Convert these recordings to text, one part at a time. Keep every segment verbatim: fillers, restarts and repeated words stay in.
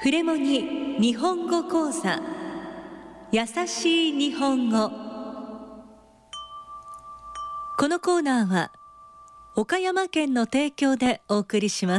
フレモニ日本語講座、優しい日本語。このコーナーは岡山県の提供でお送りします。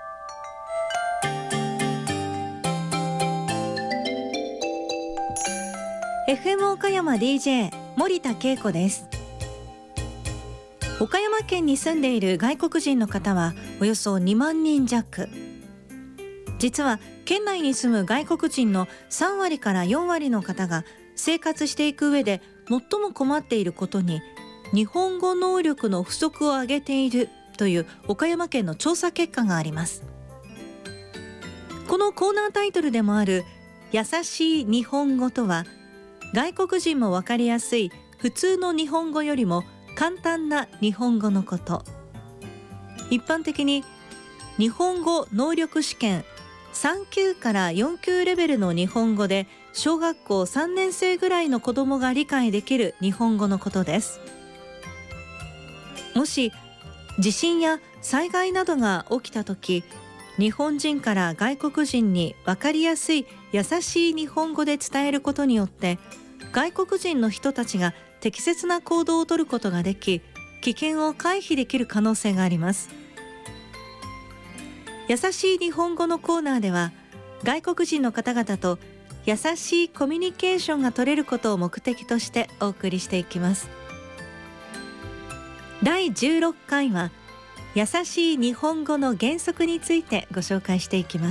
エフエム 岡山 ディージェー 森田恵子です。岡山県に住んでいる外国人の方はおよそにまんにん弱。実は県内に住む外国人のさんわりからよんわりの方が生活していく上で最も困っていることに日本語能力の不足を挙げているという岡山県の調査結果があります。このコーナータイトルでもある優しい日本語とは、外国人もわかりやすい普通の日本語よりも簡単な日本語のこと。一般的に日本語能力試験さんきゅうからよんきゅうレベルの日本語で小学校さんねんせいぐらいの子どもが理解できる日本語のことです。もし地震や災害などが起きたとき、日本人から外国人に分かりやすい優しい日本語で伝えることによって外国人の人たちが適切な行動をとることができ、危険を回避できる可能性があります。優しい日本語のコーナーでは、外国人の方々と優しいコミュニケーションが取れることを目的としてお送りしていきます。だいじゅうろっかいは優しい日本語の原則についてご紹介していきます。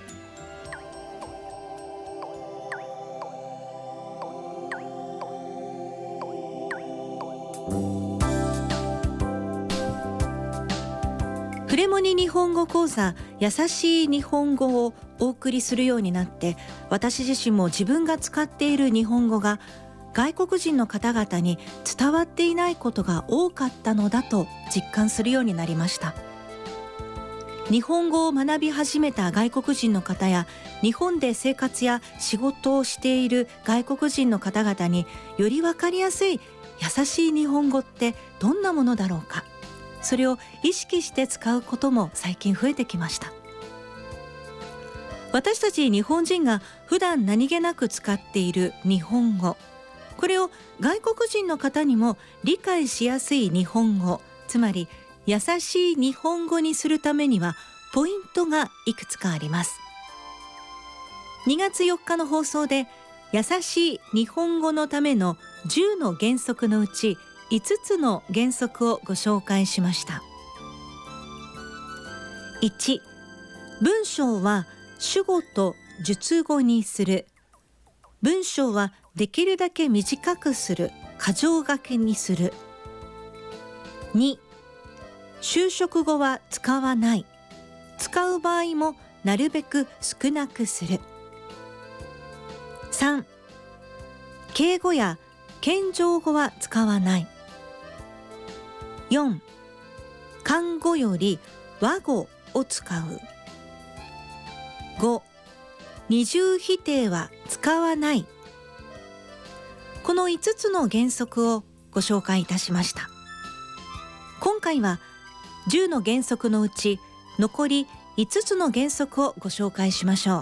フレモニ日本語講座、優しい日本語をお送りするようになって、私自身も自分が使っている日本語が外国人の方々に伝わっていないことが多かったのだと実感するようになりました。日本語を学び始めた外国人の方や、日本で生活や仕事をしている外国人の方々により分かりやすい優しい日本語ってどんなものだろうか、それを意識して使うことも最近増えてきました。私たち日本人が普段何気なく使っている日本語、これを外国人の方にも理解しやすい日本語、つまり優しい日本語にするためにはポイントがいくつかあります。にがつよっかの放送で優しい日本語のためのじゅうの原則のうちいつつの原則をご紹介しました。いち、文章は主語と述語にする。文章はできるだけ短くする、箇条書きにする。に、修飾語は使わない。使う場合もなるべく少なくする。さん、敬語や謙譲語は使わない。よん、漢語より和語を使う。ご、二重否定は使わない。このいつつの原則をご紹介いたしました。今回はじゅうの原則のうち残りいつつの原則をご紹介しましょ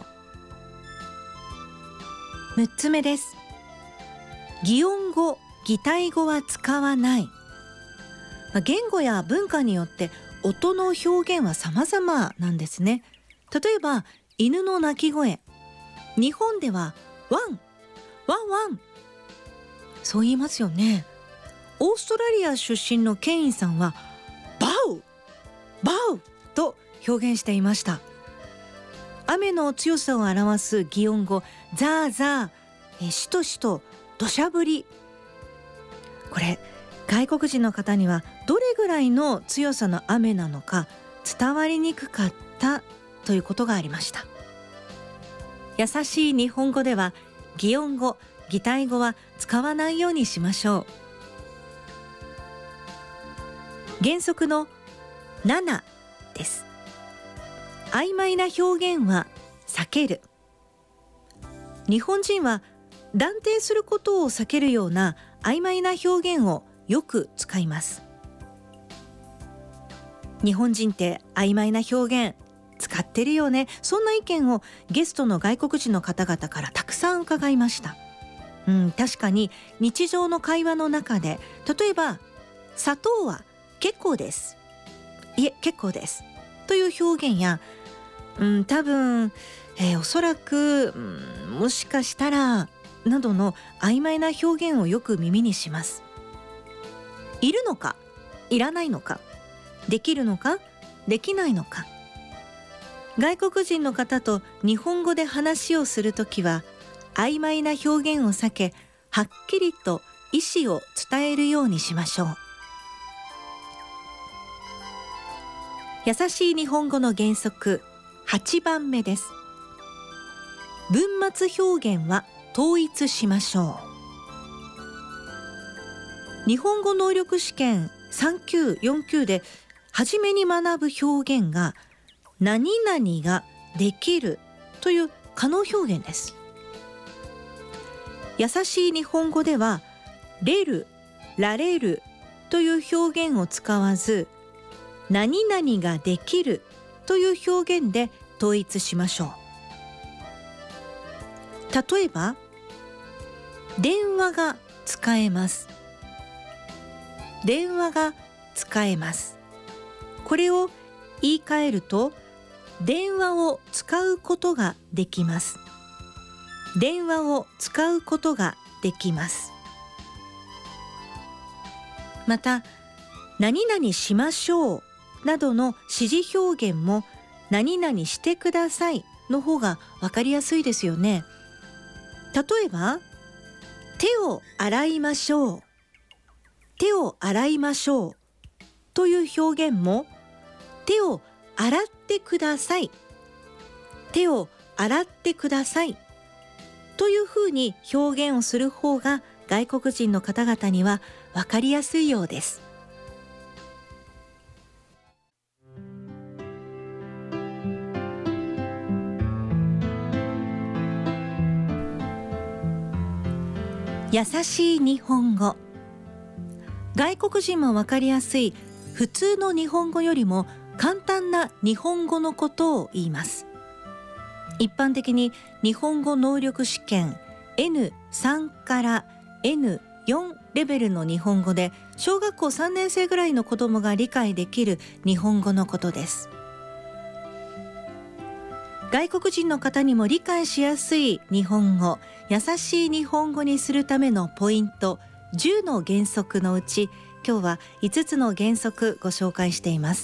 う。むっつめです。擬音語、擬態語は使わない。言語や文化によって音の表現は様々なんですね。例えば犬の鳴き声、日本ではワンワンワン、そう言いますよね。オーストラリア出身のケインさんはバウバウと表現していました。雨の強さを表す擬音語ザーザー、えしとしと、土砂降り、これ外国人の方にはどれぐらいの強さの雨なのか伝わりにくかったということがありました。優しい日本語では擬音語、擬態語は使わないようにしましょう。原則のななです。曖昧な表現は避ける。日本人は断定することを避けるような曖昧な表現をよく使います。日本人って曖昧な表現使ってるよね、そんな意見をゲストの外国人の方々からたくさん伺いました。うん、確かに日常の会話の中で、例えば砂糖は結構です、いえ結構ですという表現や、うん、多分、えー、おそらく、うん、もしかしたらなどの曖昧な表現をよく耳にします。いるのかいらないのか、できるのかできないのか。外国人の方と日本語で話をするときは曖昧な表現を避け、はっきりと意思を伝えるようにしましょう。優しい日本語の原則はちばんめです。文末表現は統一しましょう。日本語能力試験さん級よん級で初めに学ぶ表現が何々ができるという可能表現です。優しい日本語ではれる、られるという表現を使わず、何々ができるという表現で統一しましょう。例えば電話が使えます、電話が使えます。これを言い換えると、電話を使うことができます、電話を使うことができます。また何々しましょうなどの指示表現も何々してくださいの方が分かりやすいですよね。例えば手を洗いましょう、手を洗いましょうという表現も手を洗ってください、手を洗ってくださいというふうに表現をする方が外国人の方々には分かりやすいようです。優しい日本語。外国人も分かりやすい普通の日本語よりも簡単な日本語のことを言います。一般的に日本語能力試験 エヌさん から エヌよん レベルの日本語で、小学校さんねん生ぐらいの子どもが理解できる日本語のことです。外国人の方にも理解しやすい日本語、優しい日本語にするためのポイントじゅうの原則のうち、今日はいつつの原則ご紹介しています。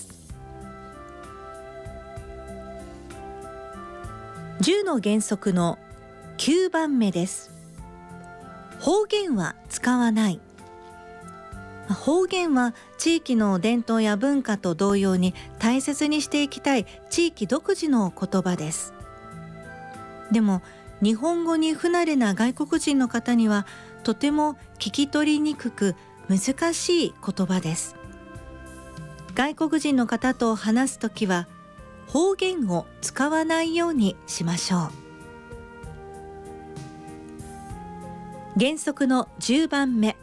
じゅうの原則のきゅうばんめです。方言は使わない。方言は地域の伝統や文化と同様に大切にしていきたい地域独自の言葉です。でも日本語に不慣れな外国人の方にはとても聞き取りにくく難しい言葉です。外国人の方と話すときは方言を使わないようにしましょう。原則のじゅうばんめ。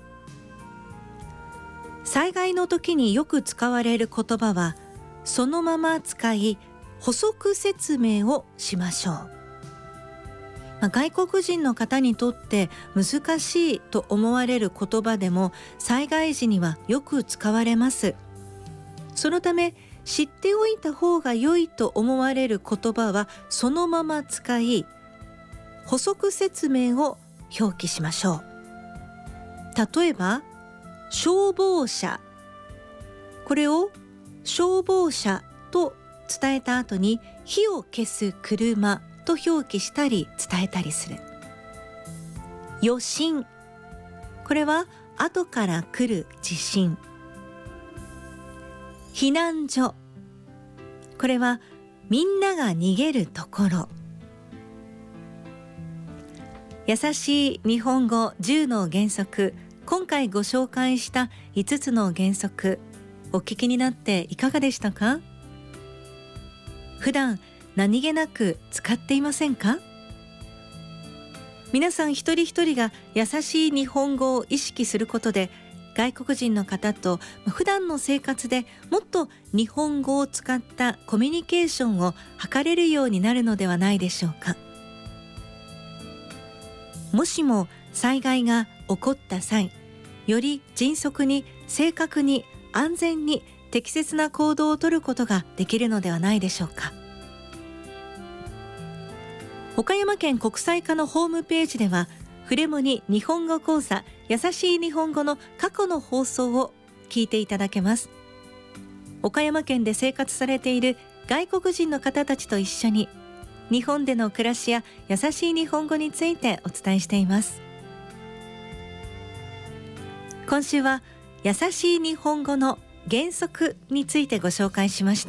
災害の時によく使われる言葉はそのまま使い、補足説明をしましょう。まあ、外国人の方にとって難しいと思われる言葉でも災害時にはよく使われます。そのため知っておいた方が良いと思われる言葉はそのまま使い、補足説明を表記しましょう。例えば消防車、これを消防車と伝えた後に火を消す車と表記したり伝えたりする。余震、これは後から来る地震。避難所、これはみんなが逃げるところ。優しい日本語じゅうの原則、今回ご紹介したいつつの原則、お聞きになっていかがでしたか？普段何気なく使っていませんか？皆さん一人一人が優しい日本語を意識することで、 外国人の方と普段の生活でもっと日本語を使ったコミュニケーションを図れるようになるのではないでしょうか。もしも災害が起こった際、より迅速に正確に安全に適切な行動を取ることができるのではないでしょうか。岡山県国際課のホームページでは、フレモニ日本語講座やさしい日本語の過去の放送を聞いていただけます。岡山県で生活されている外国人の方たちと一緒に、日本での暮らしややさしい日本語についてお伝えしています。今週はやさしい日本語の原則についてご紹介しました。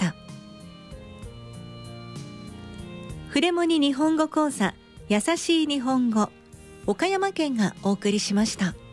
フレモニ日本語講座やさしい日本語、岡山県がお送りしました。